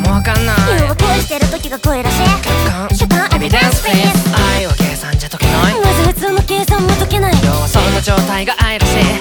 もわかんない。 要は恋してる時が恋らしい。 主観エビデンスプリーズ。愛は計算じゃ解けない。 まず普通の計算も解けない。 要はそんな状態が愛らしい。